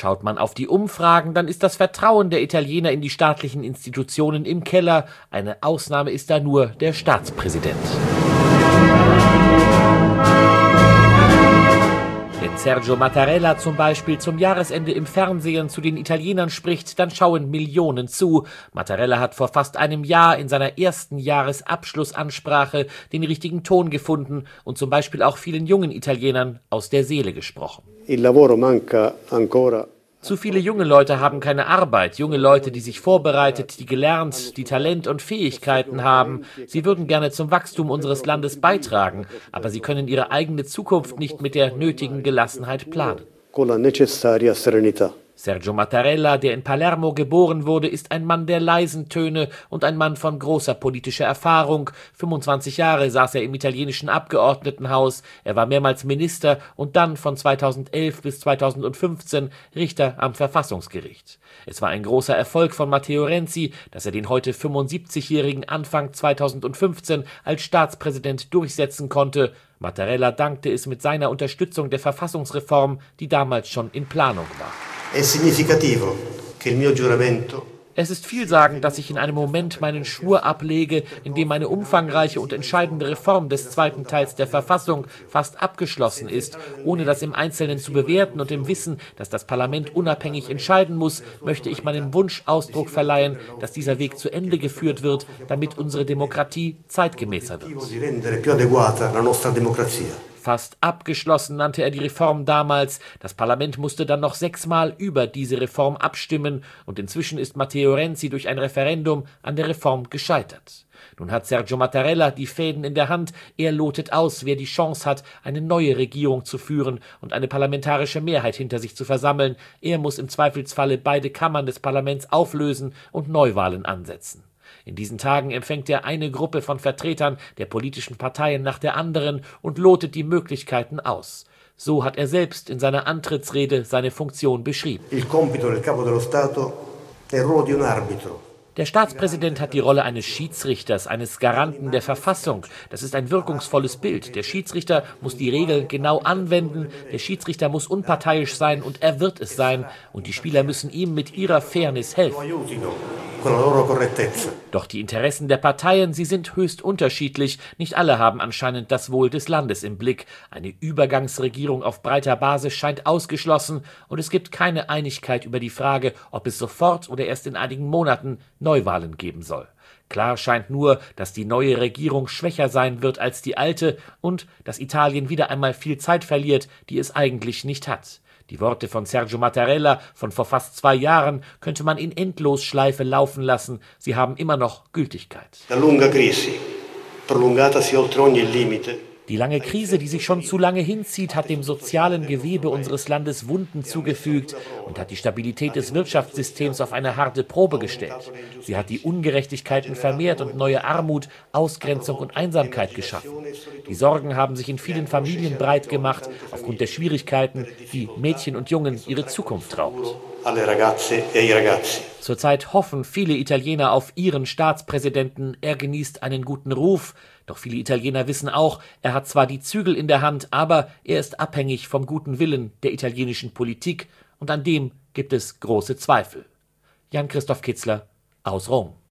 Schaut man auf die Umfragen, dann ist das Vertrauen der Italiener in die staatlichen Institutionen im Keller. Eine Ausnahme ist da nur der Staatspräsident. Wenn Sergio Mattarella zum Beispiel zum Jahresende im Fernsehen zu den Italienern spricht, dann schauen Millionen zu. Mattarella hat vor fast einem Jahr in seiner ersten Jahresabschlussansprache den richtigen Ton gefunden und zum Beispiel auch vielen jungen Italienern aus der Seele gesprochen. Il lavoro manca ancora. Zu viele junge Leute haben keine Arbeit, junge Leute, die sich vorbereitet, die gelernt, die Talent und Fähigkeiten haben. Sie würden gerne zum Wachstum unseres Landes beitragen, aber sie können ihre eigene Zukunft nicht mit der nötigen Gelassenheit planen. Con la necessaria serenità. Sergio Mattarella, der in Palermo geboren wurde, ist ein Mann der leisen Töne und ein Mann von großer politischer Erfahrung. 25 Jahre saß er im italienischen Abgeordnetenhaus, er war mehrmals Minister und dann von 2011 bis 2015 Richter am Verfassungsgericht. Es war ein großer Erfolg von Matteo Renzi, dass er den heute 75-Jährigen Anfang 2015 als Staatspräsident durchsetzen konnte. Mattarella dankte es mit seiner Unterstützung der Verfassungsreform, die damals schon in Planung war. Es ist vielsagend, dass ich in einem Moment meinen Schwur ablege, in dem eine umfangreiche und entscheidende Reform des zweiten Teils der Verfassung fast abgeschlossen ist. Ohne das im Einzelnen zu bewerten und im Wissen, dass das Parlament unabhängig entscheiden muss, möchte ich meinem Wunsch Ausdruck verleihen, dass dieser Weg zu Ende geführt wird, damit unsere Demokratie zeitgemäßer wird. Fast abgeschlossen nannte er die Reform damals. Das Parlament musste dann noch 6-mal über diese Reform abstimmen und inzwischen ist Matteo Renzi durch ein Referendum an der Reform gescheitert. Nun hat Sergio Mattarella die Fäden in der Hand. Er lotet aus, wer die Chance hat, eine neue Regierung zu führen und eine parlamentarische Mehrheit hinter sich zu versammeln. Er muss im Zweifelsfalle beide Kammern des Parlaments auflösen und Neuwahlen ansetzen. In diesen Tagen empfängt er eine Gruppe von Vertretern der politischen Parteien nach der anderen und lotet die Möglichkeiten aus. So hat er selbst in seiner Antrittsrede seine Funktion beschrieben. Il compito del capo dello Stato è il ruolo di un arbitro. Der Staatspräsident hat die Rolle eines Schiedsrichters, eines Garanten der Verfassung. Das ist ein wirkungsvolles Bild. Der Schiedsrichter muss die Regeln genau anwenden, der Schiedsrichter muss unparteiisch sein und er wird es sein. Und die Spieler müssen ihm mit ihrer Fairness helfen. Doch die Interessen der Parteien, sie sind höchst unterschiedlich. Nicht alle haben anscheinend das Wohl des Landes im Blick. Eine Übergangsregierung auf breiter Basis scheint ausgeschlossen und es gibt keine Einigkeit über die Frage, ob es sofort oder erst in einigen Monaten Neuwahlen geben soll. Klar scheint nur, dass die neue Regierung schwächer sein wird als die alte und dass Italien wieder einmal viel Zeit verliert, die es eigentlich nicht hat. Die Worte von Sergio Mattarella von vor fast 2 Jahren könnte man in Endlosschleife laufen lassen. Sie haben immer noch Gültigkeit. La lunga crisi, prolungatasi oltre ogni limite. Die lange Krise, die sich schon zu lange hinzieht, hat dem sozialen Gewebe unseres Landes Wunden zugefügt und hat die Stabilität des Wirtschaftssystems auf eine harte Probe gestellt. Sie hat die Ungerechtigkeiten vermehrt und neue Armut, Ausgrenzung und Einsamkeit geschaffen. Die Sorgen haben sich in vielen Familien breit gemacht, aufgrund der Schwierigkeiten, die Mädchen und Jungen ihre Zukunft raubt. Zurzeit hoffen viele Italiener auf ihren Staatspräsidenten. Er genießt einen guten Ruf. Doch viele Italiener wissen auch, er hat zwar die Zügel in der Hand, aber er ist abhängig vom guten Willen der italienischen Politik. Und an dem gibt es große Zweifel. Jan Christoph Kitzler aus Rom.